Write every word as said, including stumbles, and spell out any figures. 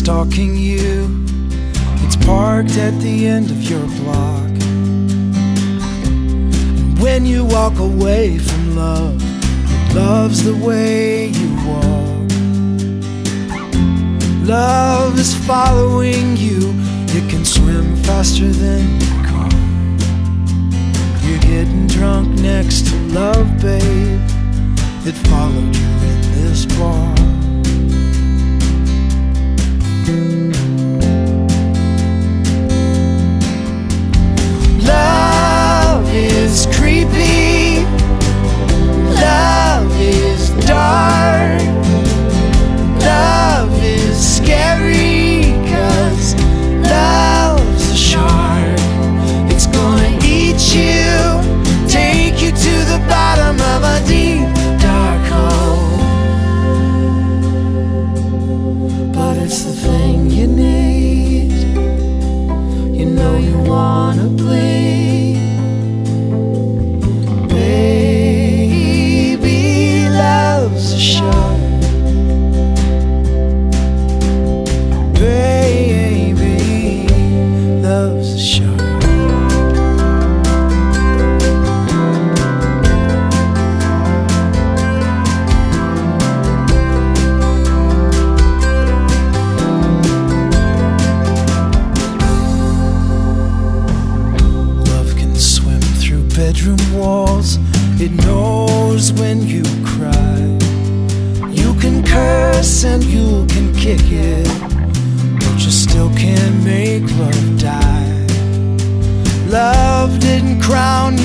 stalking you. It's parked at the end of your block. And when you walk away from love, it loves the way you walk. Love is following you. It can swim faster than your car. You're getting drunk next to love, babe. It followed you in this bar. Love is creepy. Love is dark. Love is scary, 'cause love's a shark. It's gonna eat you, take you to the bottom of a deep, dark hole. But it's the thing you need. You know you wanna bleed. Baby, love's a shark. Baby, love's a shark. Bedroom walls, it knows when you cry. You can curse and you can kick it, but you still can't make love die. Love didn't crown